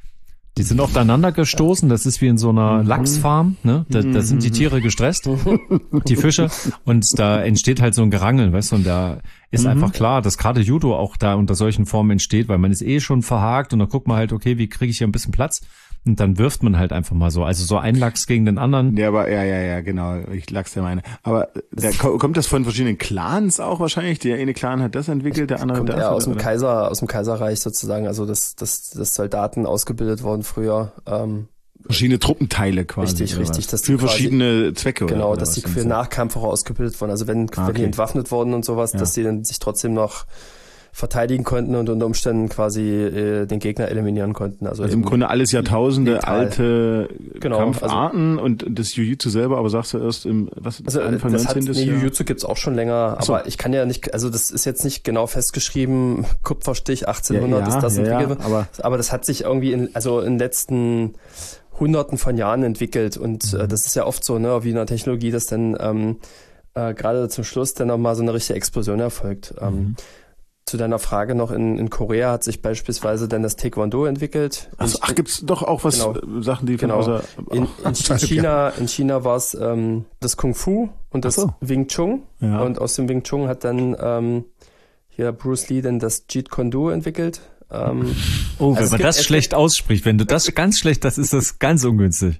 Die sind aufeinander gestoßen. Das ist wie in so einer Lachsfarm. Ne? Da, da sind die Tiere gestresst, die Fische. Und da entsteht halt so ein Gerangel, weißt du? Und da ist einfach klar, dass gerade Judo auch da unter solchen Formen entsteht, weil man ist eh schon verhakt und dann guckt man halt, okay, wie kriege ich hier ein bisschen Platz? Und dann wirft man halt einfach mal so. Also so ein Lachs gegen den anderen. Ja, aber ja, ja, ja, genau. Ich Lachs der meine. Aber da kommt das von verschiedenen Clans auch wahrscheinlich? Der eine Clan hat das entwickelt, der andere kommt das. Ja, aus dem oder? Kaiser, aus dem Kaiserreich sozusagen. Also dass dass dass Soldaten ausgebildet worden früher. Ähm, Verschiedene Truppenteile quasi. Richtig, richtig. Dass für die quasi, verschiedene Zwecke. Genau, oder, dass oder die für Nachkampf auch ausgebildet wurden. Also wenn, ah, wenn die okay. entwaffnet wurden und sowas, ja. dass die dann sich trotzdem noch verteidigen konnten und unter Umständen quasi äh, den Gegner eliminieren konnten. Also, also im Grunde alles Jahrtausende letal. alte genau, Kampfarten also, und das Jiu-Jitsu selber, aber sagst du erst im was, also Anfang das hat, neunzehnten. Nee, Jiu-Jitsu gibt's auch schon länger, so. aber ich kann ja nicht, also das ist jetzt nicht genau festgeschrieben, Kupferstich achtzehnhundert ja, ja, ist das ja, entwickelt, ja, aber, aber das hat sich irgendwie in, also in den letzten Hunderten von Jahren entwickelt und mhm. äh, das ist ja oft so, ne, wie in der Technologie, dass dann ähm, äh, gerade zum Schluss dann nochmal so eine richtige Explosion erfolgt. Mhm. Ähm, Zu deiner Frage noch, in, in Korea hat sich beispielsweise dann das Taekwondo entwickelt. Ach, ach gibt's doch auch was, genau, Sachen, die von genau. außer... In, in, China, in China war es ähm, das Kung Fu und das so. Wing Chun. Ja. Und aus dem Wing Chun hat dann ähm, hier Bruce Lee dann das Jeet Kune Do entwickelt. Ähm, oh, wenn also man das schlecht ausspricht, wenn du das ganz schlecht, das ist das ganz ungünstig.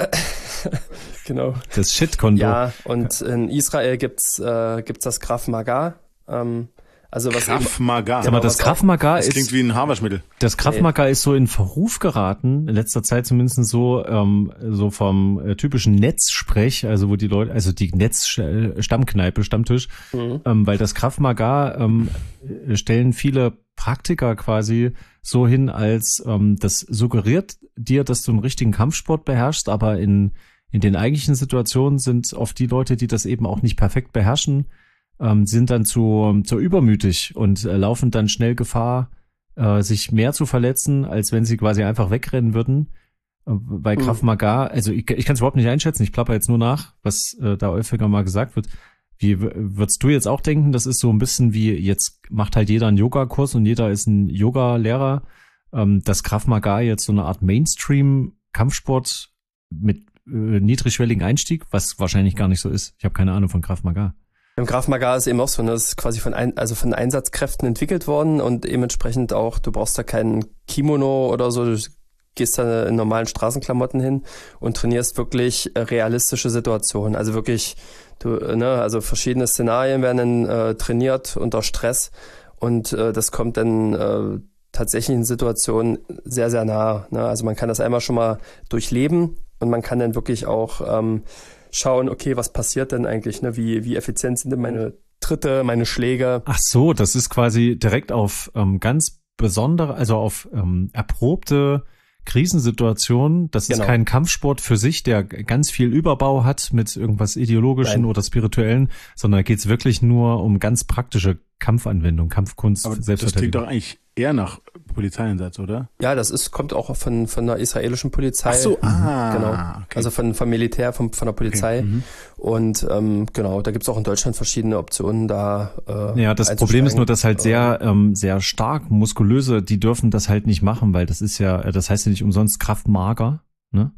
Genau. Das Shit-Kondo. Ja, und in Israel gibt's äh, gibt's das Krav Maga. Ähm, Also was Krav Maga. Sag mal, das Krav Maga ist... Das klingt wie ein Haarwaschmittel. Das Krav Maga ist so in Verruf geraten, in letzter Zeit zumindest so, ähm, so vom äh, typischen Netzsprech, also wo die Leute, also die Netz-Stammkneipe, Stammtisch, mhm. ähm, weil das Krav Maga ähm, stellen viele Praktiker quasi so hin, als ähm, das suggeriert dir, dass du einen richtigen Kampfsport beherrschst, aber in, in den eigentlichen Situationen sind oft die Leute, die das eben auch nicht perfekt beherrschen, Ähm, sind dann zu, zu übermütig und äh, laufen dann schnell Gefahr, äh, sich mehr zu verletzen, als wenn sie quasi einfach wegrennen würden. Äh, bei mhm. Krav Maga, also ich, ich kann es überhaupt nicht einschätzen, ich plapper jetzt nur nach, was äh, da häufiger mal gesagt wird. Wie würdest du jetzt auch denken, das ist so ein bisschen wie, jetzt macht halt jeder einen Yogakurs und jeder ist ein Yoga-Lehrer, ähm, dass Krav Maga jetzt so eine Art Mainstream-Kampfsport mit äh, niedrigschwelligen Einstieg, was wahrscheinlich gar nicht so ist. Ich habe keine Ahnung von Krav Maga. Im Krav Maga ist eben auch so, ne, das ist quasi von ein, also von Einsatzkräften entwickelt worden und dementsprechend auch, du brauchst da keinen Kimono oder so, du gehst da in normalen Straßenklamotten hin und trainierst wirklich realistische Situationen. Also wirklich, du, ne, also verschiedene Szenarien werden dann äh, trainiert unter Stress und äh, das kommt dann äh, tatsächlich in Situationen sehr, sehr nah. Ne? Also man kann das einmal schon mal durchleben und man kann dann wirklich auch ähm, schauen, okay, was passiert denn eigentlich, ne? Wie, wie effizient sind denn meine Tritte, meine Schläge? Ach so, das ist quasi direkt auf ähm, ganz besondere, also auf ähm, erprobte Krisensituationen. Das Genau. ist kein Kampfsport für sich, der ganz viel Überbau hat mit irgendwas Ideologischen Nein. oder Spirituellen, sondern da geht's wirklich nur um ganz praktische Kampfanwendung, Kampfkunst, Aber das Selbstverteidigung. klingt doch eigentlich eher nach Polizeieinsatz, oder? Ja, das ist, kommt auch von, von der israelischen Polizei. Ach so, ah, genau. okay. Also von, vom Militär, von, von der Polizei. Okay, mhm. Und ähm, genau, da gibt's auch in Deutschland verschiedene Optionen, da äh, Ja, das Problem ist nur, dass halt sehr ähm, sehr stark muskulöse, die dürfen das halt nicht machen, weil das ist ja, das heißt ja nicht umsonst Kraftmager, ne?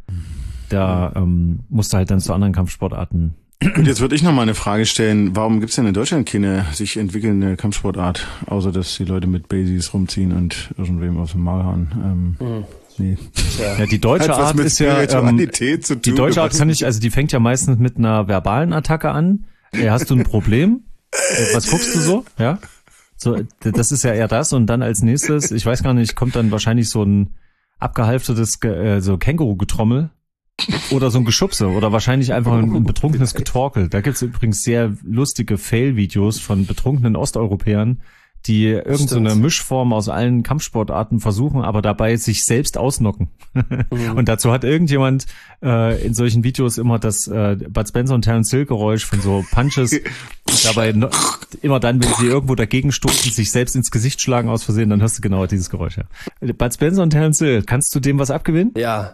Da ähm, musst du halt dann zu anderen Kampfsportarten. Und jetzt würde ich noch mal eine Frage stellen, warum gibt's denn in Deutschland keine sich entwickelnde Kampfsportart, außer dass die Leute mit Basies rumziehen und irgendwem aus dem Maul hauen? Ähm, Mhm. Nee. Ja, die deutsche Hat was Art mit ist ja, ähm, Spiritualität zu tun. die deutsche Art kann ich, also die fängt ja meistens mit einer verbalen Attacke an. Äh, hast du ein Problem? Äh, Was guckst du so? Ja. So, d- das ist ja eher das und dann als nächstes, ich weiß gar nicht, kommt dann wahrscheinlich so ein abgehalftertes Ge- äh, so Känguru-Getrommel oder so ein Geschubse oder wahrscheinlich einfach ein, ein betrunkenes Getorkel. Da gibt's übrigens sehr lustige Fail-Videos von betrunkenen Osteuropäern, die irgend so eine Mischform aus allen Kampfsportarten versuchen, aber dabei sich selbst ausnocken. Mhm. Und dazu hat irgendjemand äh, in solchen Videos immer das äh, Bud Spencer und Terence Hill Geräusch von so Punches dabei no, immer dann, wenn sie irgendwo dagegen stoßen, sich selbst ins Gesicht schlagen aus Versehen, dann hörst du genau dieses Geräusch. Ja. Bud Spencer und Terence Hill, kannst du dem was abgewinnen? Ja.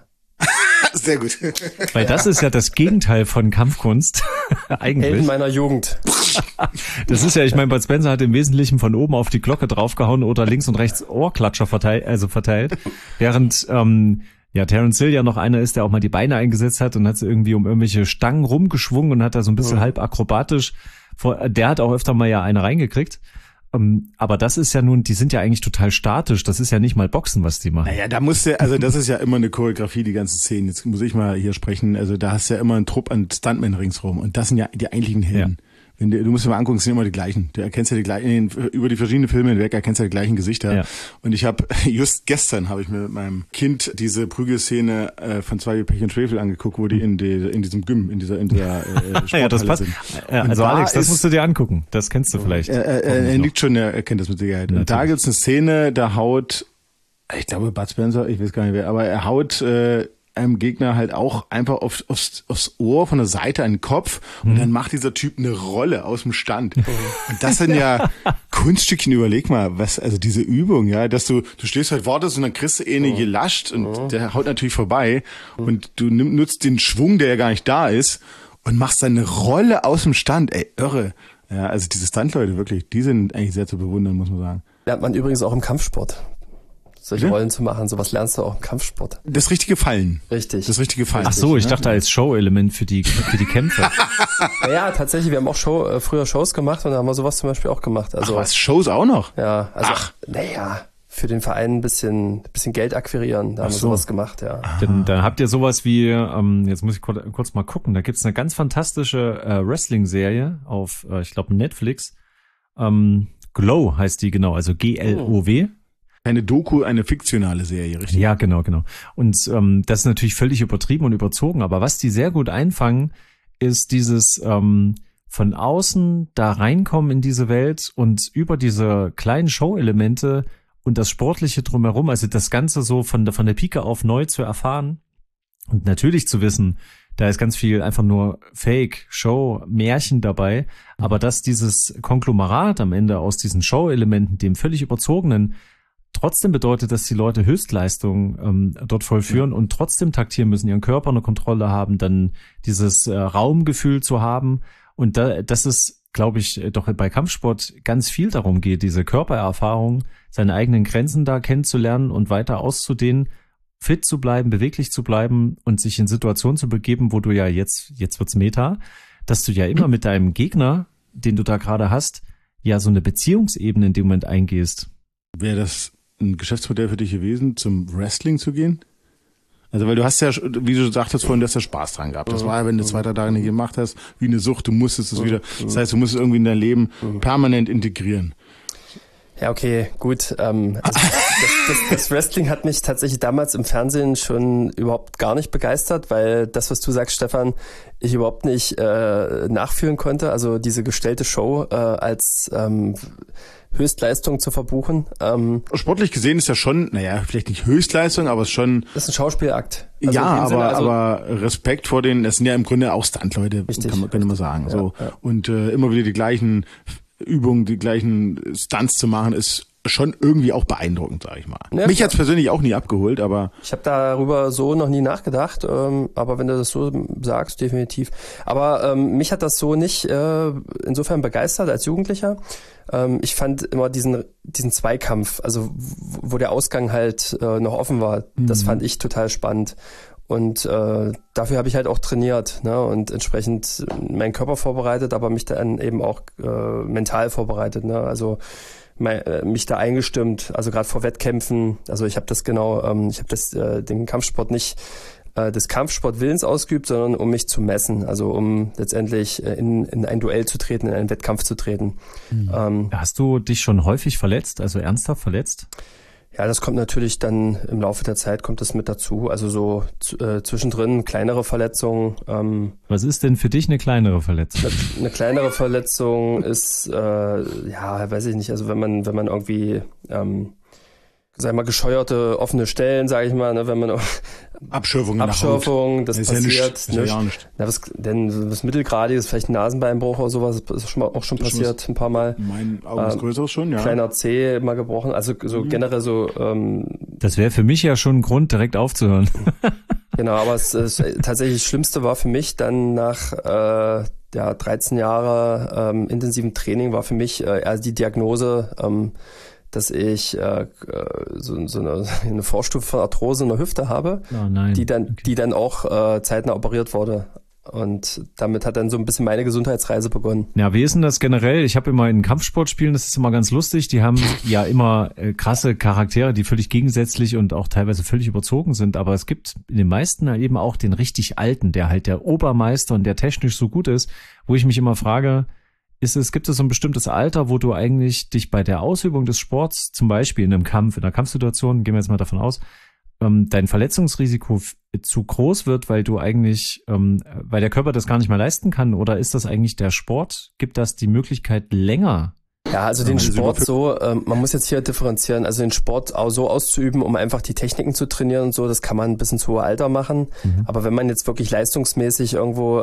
Sehr gut. Weil das ist ja das Gegenteil von Kampfkunst. Eigentlich. Helden meiner Jugend. Das ist ja, ich meine, Bud Spencer hat im Wesentlichen von oben auf die Glocke draufgehauen oder links und rechts Ohrklatscher verteilt, also verteilt. Während ähm, ja Terence Hill ja noch einer ist, der auch mal die Beine eingesetzt hat und hat sie irgendwie um irgendwelche Stangen rumgeschwungen und hat da so ein bisschen mhm. halb akrobatisch. Vor, der hat auch öfter mal ja eine reingekriegt. Aber das ist ja nun, die sind ja eigentlich total statisch. Das ist ja nicht mal Boxen, was die machen. Naja, da musst du, also das ist ja immer eine Choreografie, die ganzen Szenen. Jetzt muss ich mal hier sprechen. Also da hast du ja immer einen Trupp an Stuntmen ringsrum. Und das sind ja die eigentlichen Helden. Ja. Wenn du, du musst dir mal angucken, es sind immer die gleichen. Du erkennst ja die gleichen, über die verschiedenen Filme hinweg erkennst ja die gleichen Gesichter. Ja. Und ich habe, just gestern habe ich mir mit meinem Kind diese Prügelszene äh, von Zwei wie Pech und Schwefel angeguckt, wo die in, die, in diesem Gym, in dieser, in dieser äh, Sporthalle ja, das passt. sind. Ja, also da Alex, das musst du dir angucken. Das kennst du vielleicht. Er, er, er liegt schon, er kennt das mit Sicherheit. Und da gibt's eine Szene, da haut, ich glaube Bud Spencer, ich weiß gar nicht wer, aber er haut äh, einem Gegner halt auch einfach aufs, aufs, aufs Ohr von der Seite einen Kopf und mhm. dann macht dieser Typ eine Rolle aus dem Stand. Mhm. Und das sind ja Kunststückchen, überleg mal, was, also diese Übung, ja, dass du, du stehst halt, wartest und dann kriegst du eh eine mhm. gelascht und mhm. der haut natürlich vorbei mhm. und du nimm, nutzt den Schwung, der ja gar nicht da ist und machst dann eine Rolle aus dem Stand, ey, irre. Ja, also diese Stuntleute wirklich, die sind eigentlich sehr zu bewundern, muss man sagen. Lernt man übrigens auch im Kampfsport. Solche ja? Rollen zu machen, sowas lernst du auch im Kampfsport. Das richtige Fallen. Richtig. Das richtige Fallen. Ach so, ich dachte als Show-Element für die für die Kämpfe. Ja, tatsächlich, wir haben auch Show, äh, früher Shows gemacht und da haben wir sowas zum Beispiel auch gemacht. Also, Ach was, Shows auch noch? Ja, also, Ach. naja, für den Verein ein bisschen, bisschen Geld akquirieren, da haben so. wir sowas gemacht, ja. Dann, dann habt ihr sowas wie, ähm, jetzt muss ich kurz, kurz mal gucken, da gibt's eine ganz fantastische äh, Wrestling-Serie auf, äh, ich glaube, Netflix. Ähm, Glow heißt die genau, also G L O W. Eine Doku, eine fiktionale Serie, richtig? Ja, genau, genau. Und ähm, das ist natürlich völlig übertrieben und überzogen, aber was die sehr gut einfangen, ist dieses ähm, von außen da reinkommen in diese Welt und über diese kleinen Show-Elemente und das Sportliche drumherum, also das Ganze so von der, von der Pike auf neu zu erfahren und natürlich zu wissen, da ist ganz viel einfach nur Fake, Show, Märchen dabei, aber dass dieses Konglomerat am Ende aus diesen Show-Elementen, dem völlig überzogenen, trotzdem bedeutet, dass die Leute Höchstleistungen ähm, dort vollführen ja. und trotzdem taktieren müssen, ihren Körper unter Kontrolle haben, dann dieses äh, Raumgefühl zu haben. Und da, das ist, glaube ich, doch bei Kampfsport ganz viel darum geht, diese Körpererfahrung, seine eigenen Grenzen da kennenzulernen und weiter auszudehnen, fit zu bleiben, beweglich zu bleiben und sich in Situationen zu begeben, wo du ja jetzt, jetzt wird's Meta, dass du ja immer mit deinem Gegner, den du da gerade hast, ja so eine Beziehungsebene in dem Moment eingehst. Wäre das ein Geschäftsmodell für dich gewesen, zum Wrestling zu gehen? Also weil du hast ja, wie du sagtest vorhin, du hast ja Spaß dran gehabt. Das war ja, wenn du zwei, drei Tage nicht gemacht hast, wie eine Sucht, du musstest es wieder. Das heißt, du musst es irgendwie in dein Leben permanent integrieren. Ja, okay, gut. Ähm, also das, das, das Wrestling hat mich tatsächlich damals im Fernsehen schon überhaupt gar nicht begeistert, weil das, was du sagst, Stefan, ich überhaupt nicht äh, nachfühlen konnte. Also diese gestellte Show äh, als ähm, Höchstleistung zu verbuchen. Ähm, Sportlich gesehen ist ja schon, naja, vielleicht nicht Höchstleistung, aber es ist schon... Das ist ein Schauspielakt. Also ja, aber, Sinne, also aber Respekt vor den, das sind ja im Grunde auch Stuntleute, kann man, kann man sagen. Ja, so. Ja. Und äh, immer wieder die gleichen Übungen, die gleichen Stunts zu machen, ist schon irgendwie auch beeindruckend, sag ich mal. Ja, Mich hat's persönlich auch nie abgeholt, aber... Ich habe darüber so noch nie nachgedacht, ähm, aber wenn du das so sagst, definitiv. Aber ähm, mich hat das so nicht äh, insofern begeistert als Jugendlicher. Ähm, ich fand immer diesen diesen Zweikampf, also wo der Ausgang halt äh, noch offen war, mhm. das fand ich total spannend. Und äh, dafür habe ich halt auch trainiert, ne, und entsprechend meinen Körper vorbereitet, aber mich dann eben auch äh, mental vorbereitet, ne, also mein, äh, mich da eingestimmt, also gerade vor Wettkämpfen. Also ich habe das genau, ähm, ich habe das äh, den Kampfsport nicht äh, des Kampfsportwillens ausgeübt, sondern um mich zu messen, also um letztendlich äh, in, in ein Duell zu treten, in einen Wettkampf zu treten. Mhm. Ähm, Hast du dich schon häufig verletzt, also ernsthaft verletzt? Ja, das kommt natürlich dann im Laufe der Zeit kommt das mit dazu. Also so äh, zwischendrin kleinere Verletzungen. Ähm, Was ist denn für dich eine kleinere Verletzung? Eine, eine kleinere Verletzung ist, äh, ja, weiß ich nicht. Also wenn man wenn man irgendwie ähm, sag ich mal, gescheuerte offene Stellen, sage ich mal, ne, wenn man Abschürfungen Abschürfung, das, das passiert. Ja nicht, das ne, ja nicht. Na, was, denn was Mittelgradiges, vielleicht ein Nasenbeinbruch oder sowas, ist schon mal, auch schon passiert, ein paar Mal. Mein Augen ist größer schon, ja. Kleiner Zeh mal gebrochen, also so mhm. generell so. Ähm, das wäre für mich ja schon ein Grund, direkt aufzuhören. Genau, aber es, es tatsächlich das Schlimmste war für mich dann nach äh, ja, dreizehn Jahre ähm, intensiven Training war für mich äh, erst die Diagnose, ähm, dass ich äh, so, so eine, eine Vorstufe von Arthrose in der Hüfte habe, oh nein. die dann, okay. die dann auch äh, zeitnah operiert wurde. Und damit hat dann so ein bisschen meine Gesundheitsreise begonnen. Ja, wie ist denn das generell? Ich habe immer in Kampfsportspielen, das ist immer ganz lustig, die haben ja immer äh, krasse Charaktere, die völlig gegensätzlich und auch teilweise völlig überzogen sind, aber es gibt in den meisten halt eben auch den richtig Alten, der halt der Obermeister und der technisch so gut ist, wo ich mich immer frage, ist es, gibt es so ein bestimmtes Alter, wo du eigentlich dich bei der Ausübung des Sports, zum Beispiel in einem Kampf, in einer Kampfsituation, gehen wir jetzt mal davon aus, ähm, dein Verletzungsrisiko f- zu groß wird, weil du eigentlich, ähm, weil der Körper das gar nicht mehr leisten kann? Oder ist das eigentlich der Sport? Gibt das die Möglichkeit länger? Ja, also den Sport so, ähm, man muss jetzt hier differenzieren, also den Sport auch so auszuüben, um einfach die Techniken zu trainieren und so, das kann man bis ins hohe Alter machen. Mhm. Aber wenn man jetzt wirklich leistungsmäßig irgendwo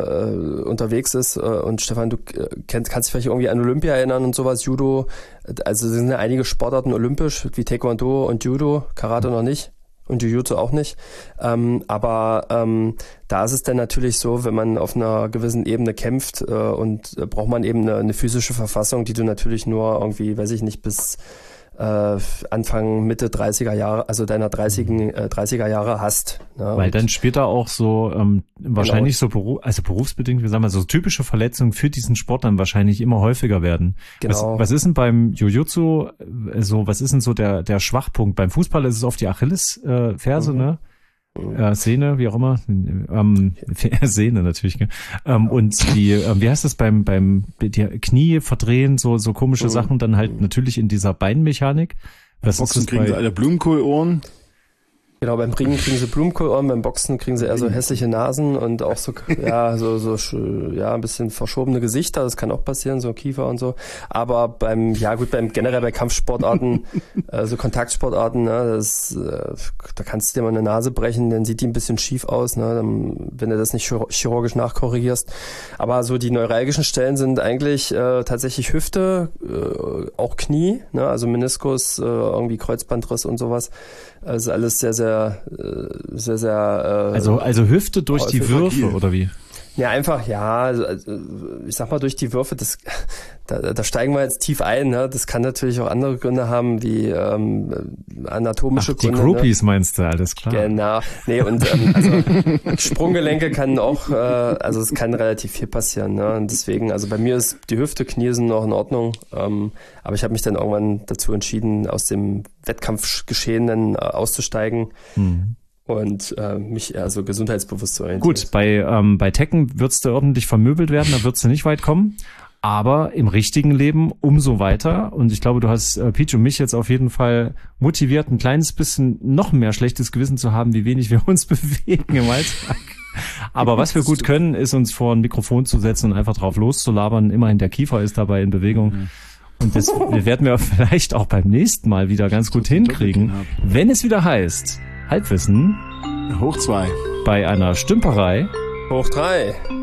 äh, unterwegs ist äh, und Stefan, du kennst, kannst dich vielleicht irgendwie an Olympia erinnern und sowas, Judo, also sind ja einige Sportarten olympisch, wie Taekwondo und Judo, Karate noch nicht. Und Jiu-Jitsu auch nicht. Ähm, aber ähm, da ist es dann natürlich so, wenn man auf einer gewissen Ebene kämpft äh, und äh, braucht man eben eine, eine physische Verfassung, die du natürlich nur irgendwie, weiß ich nicht, bis äh, Anfang, Mitte dreißiger Jahre, also deiner dreißiger, äh, dreißiger Jahre hast. Ne? Weil dann später auch so ähm, wahrscheinlich genau. so Beruf, also berufsbedingt, wie sagen wir, so typische Verletzungen für diesen Sport dann wahrscheinlich immer häufiger werden. Genau. Was, was ist denn beim Jiu-Jitsu so, was ist denn so der der Schwachpunkt? Beim Fußball ist es oft die Achillesferse, mhm. ne? Äh, Sehne, wie auch immer, ähm, Sehne natürlich, gell? Ähm, und die, äh, wie heißt das beim beim die Knie verdrehen, so so komische mhm. Sachen, dann halt natürlich in dieser Beinmechanik. Was Boxen ist das kriegen bei, sie alle Blumenkohlohren. Genau, beim Ringen kriegen sie Blumenkohlohren, beim Boxen kriegen sie eher so hässliche Nasen und auch so, ja, so, so, ja, ein bisschen verschobene Gesichter, das kann auch passieren, so Kiefer und so. Aber beim, ja gut, beim, generell bei Kampfsportarten, äh, so Kontaktsportarten, ne, das, äh, da kannst du dir mal eine Nase brechen, dann sieht die ein bisschen schief aus, ne, dann, wenn du das nicht chirurgisch nachkorrigierst. Aber so die neuralgischen Stellen sind eigentlich, äh, tatsächlich Hüfte, äh, auch Knie, ne, also Meniskus, äh, irgendwie Kreuzbandriss und sowas. Also alles sehr, sehr, sehr, sehr. Äh, also, also Hüfte durch die Würfe oder wie? Ja, einfach, ja, also, ich sag mal durch die Würfe, das, da, da steigen wir jetzt tief ein, ne? Das kann natürlich auch andere Gründe haben, wie ähm, anatomische Ach, die Gründe. Die Groupies ne? meinst du, alles klar. Genau, nee, und ähm, also Sprunggelenke kann auch, äh, also es kann relativ viel passieren, ne? Und deswegen, also bei mir ist die Hüfte, Knie sind noch in Ordnung, ähm, aber ich habe mich dann irgendwann dazu entschieden, aus dem Wettkampfgeschehen dann äh, auszusteigen. Mhm. Und äh, mich eher so gesundheitsbewusst zu orientieren. Gut, bei ähm, bei Tekken würdest du ordentlich vermöbelt werden, da würdest du nicht weit kommen. Aber im richtigen Leben umso weiter. Und ich glaube, du hast äh, Peach und mich jetzt auf jeden Fall motiviert, ein kleines bisschen noch mehr schlechtes Gewissen zu haben, wie wenig wir uns bewegen im Alltag. Aber was wir gut können, ist uns vor ein Mikrofon zu setzen und einfach drauf loszulabern. Immerhin der Kiefer ist dabei in Bewegung. Mhm. Und das werden wir vielleicht auch beim nächsten Mal wieder ganz gut hinkriegen, wenn es wieder heißt Halbwissen hoch zwei bei einer Stümperei hoch drei.